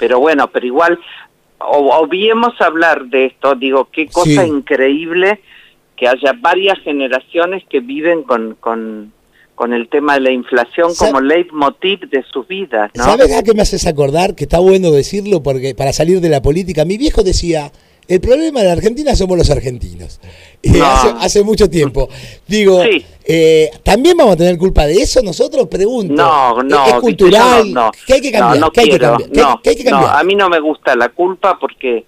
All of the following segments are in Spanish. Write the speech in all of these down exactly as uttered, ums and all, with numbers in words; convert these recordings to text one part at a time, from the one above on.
pero bueno, pero igual, o, obviemos hablar de esto, digo, qué cosa sí. increíble que haya varias generaciones que viven con, con, con el tema de la inflación como leitmotiv de sus vidas, ¿no? ¿Sabes a qué me haces acordar? Que está bueno decirlo porque para salir de la política, mi viejo decía, el problema de la Argentina somos los argentinos. No. hace, hace mucho tiempo. Digo, sí. eh, ¿también vamos a tener culpa de eso nosotros? Pregunto. No, no. ¿Es cultural? No, no. ¿Qué hay que cambiar? No, no ¿Qué hay que quiero, cambiar? ¿Qué, no, ¿qué hay que cambiar? No, a mí no me gusta la culpa porque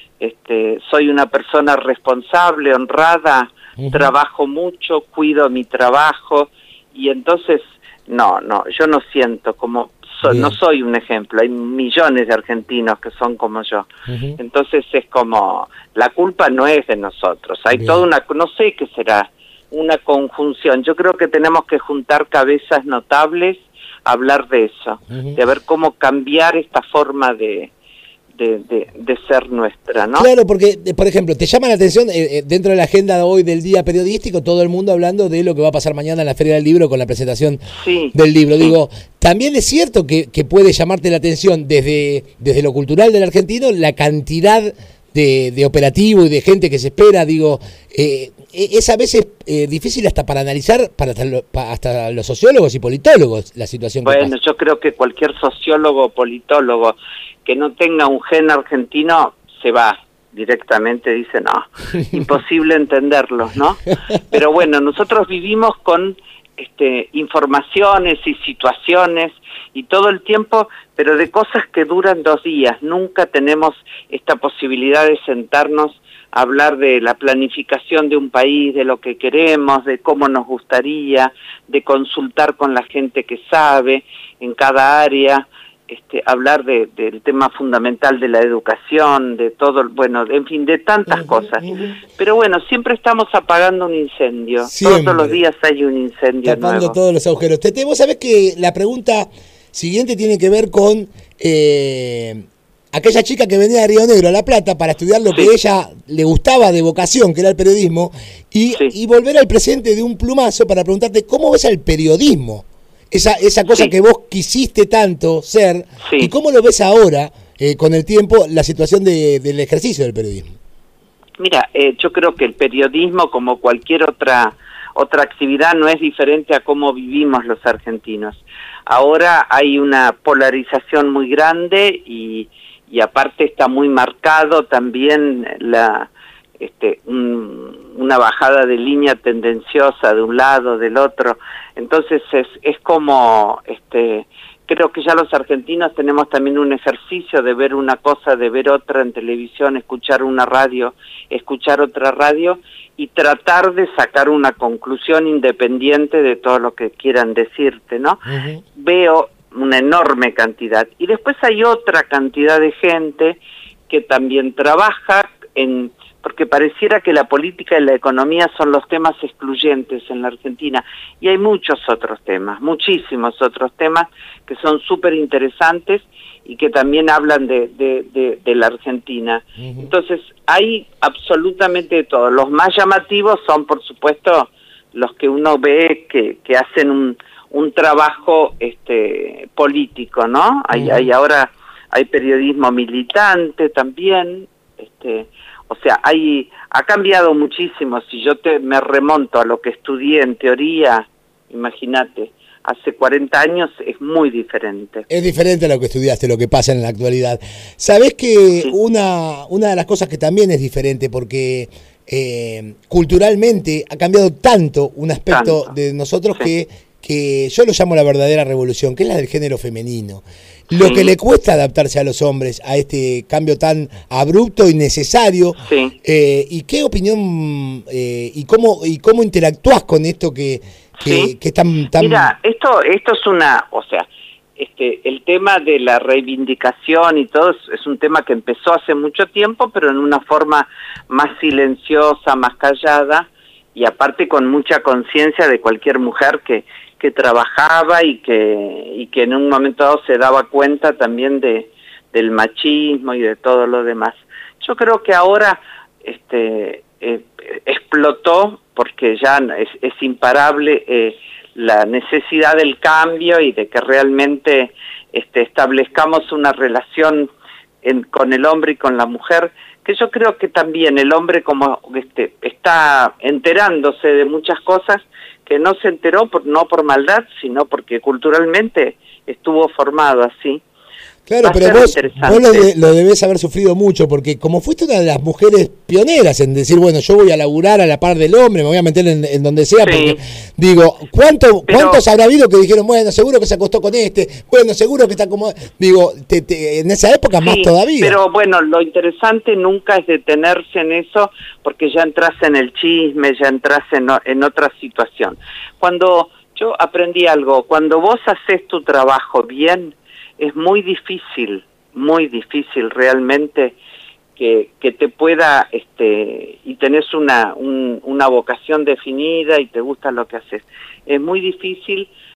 este, soy una persona responsable, honrada, uh-huh. trabajo mucho, cuido mi trabajo y entonces, no, no, yo no siento como... So, no soy un ejemplo, hay millones de argentinos que son como yo. Uh-huh. Entonces es como, la culpa no es de nosotros, hay Bien. toda una, no sé qué será, una conjunción. Yo creo que tenemos que juntar cabezas notables, hablar de eso, uh-huh. de ver cómo cambiar esta forma de... De, de, de ser nuestra, ¿no? Claro, porque, por ejemplo, te llama la atención, eh, dentro de la agenda de hoy del día periodístico, todo el mundo hablando de lo que va a pasar mañana en la Feria del Libro con la presentación sí, del libro. Sí. Digo, también es cierto que, que puede llamarte la atención desde, desde lo cultural del argentino, la cantidad de, de operativo y de gente que se espera, digo, eh, es a veces eh, difícil hasta para analizar, para hasta, lo, para hasta los sociólogos y politólogos, la situación que Bueno, pasa. Yo creo que cualquier sociólogo o politólogo que no tenga un gen argentino, se va directamente, dice, no, imposible entenderlo, ¿no? Pero bueno, nosotros vivimos con este, informaciones y situaciones y todo el tiempo, pero de cosas que duran dos días. Nunca tenemos esta posibilidad de sentarnos a hablar de la planificación de un país, de lo que queremos, de cómo nos gustaría, de consultar con la gente que sabe en cada área. Este, hablar de, del tema fundamental de la educación, de todo, bueno, en fin, de tantas uh-huh, cosas. Uh-huh. Pero bueno, siempre estamos apagando un incendio. Siempre. Todos los días hay un incendio Tapando nuevo. todos los agujeros. Tete, vos sabés que la pregunta siguiente tiene que ver con eh, aquella chica que venía de Río Negro a La Plata para estudiar lo sí. que ella le gustaba de vocación, que era el periodismo, y, sí. y volver al presente de un plumazo para preguntarte cómo ves al periodismo. Esa, esa cosa sí. que vos quisiste tanto ser, sí. y cómo lo ves ahora, eh, con el tiempo, la situación de, del ejercicio del periodismo. Mira, eh, yo creo que el periodismo, como cualquier otra otra actividad, no es diferente a cómo vivimos los argentinos. Ahora hay una polarización muy grande y, y aparte está muy marcado también la... Este, un, una bajada de línea tendenciosa de un lado, del otro. Entonces es, es como, este, creo que ya los argentinos tenemos también un ejercicio de ver una cosa, de ver otra en televisión, escuchar una radio, escuchar otra radio y tratar de sacar una conclusión independiente de todo lo que quieran decirte, ¿no? Uh-huh. Veo una enorme cantidad. Y después hay otra cantidad de gente que también trabaja en... porque pareciera que la política y la economía son los temas excluyentes en la Argentina, y hay muchos otros temas, muchísimos otros temas que son súper interesantes y que también hablan de, de, de, de la Argentina. Uh-huh. Entonces, hay absolutamente de todo. Los más llamativos son, por supuesto, los que uno ve que, que hacen un, un trabajo este, político, ¿no? Hay, uh-huh. hay ahora, hay periodismo militante también, este... O sea, hay, ha cambiado muchísimo. Si yo te, me remonto a lo que estudié en teoría, imagínate, hace cuarenta años es muy diferente. Es diferente a lo que estudiaste, lo que pasa en la actualidad. ¿Sabés que sí. una, una de las cosas que también es diferente, porque eh, culturalmente ha cambiado tanto un aspecto tanto. de nosotros sí. que, que yo lo llamo la verdadera revolución, que es la del género femenino? Lo sí. que le cuesta adaptarse a los hombres a este cambio tan abrupto y necesario. Sí. Eh, ¿Y qué opinión eh, y cómo y cómo interactúas con esto que, que, sí. que es tan, tan... Mira, esto, esto es una... O sea, este, el tema de la reivindicación y todo es, es un tema que empezó hace mucho tiempo, pero en una forma más silenciosa, más callada, y aparte con mucha conciencia de cualquier mujer que... que trabajaba y que y que en un momento dado se daba cuenta también de del machismo y de todo lo demás. Yo creo que ahora este eh, explotó porque ya es, es imparable eh, la necesidad del cambio y de que realmente este establezcamos una relación en, con el hombre y con la mujer, que yo creo que también el hombre como este, está enterándose de muchas cosas que no se enteró por, no por maldad, sino porque culturalmente estuvo formado así. Claro, pero vos, vos lo, de, lo debés haber sufrido mucho, porque como fuiste una de las mujeres pioneras en decir, bueno, yo voy a laburar a la par del hombre, me voy a meter en, en donde sea, sí. Porque digo, ¿cuánto, pero, ¿cuántos habrá habido que dijeron, bueno, seguro que se acostó con este, bueno, seguro que está como... Digo, te, te, en esa época sí, más todavía. Pero bueno, lo interesante nunca es detenerse en eso, porque ya entras en el chisme, ya entras en, en otra situación. Cuando yo aprendí algo, cuando vos haces tu trabajo bien, es muy difícil, muy difícil realmente que, que te pueda, este, y tenés una, un, una vocación definida y te gusta lo que haces. Es muy difícil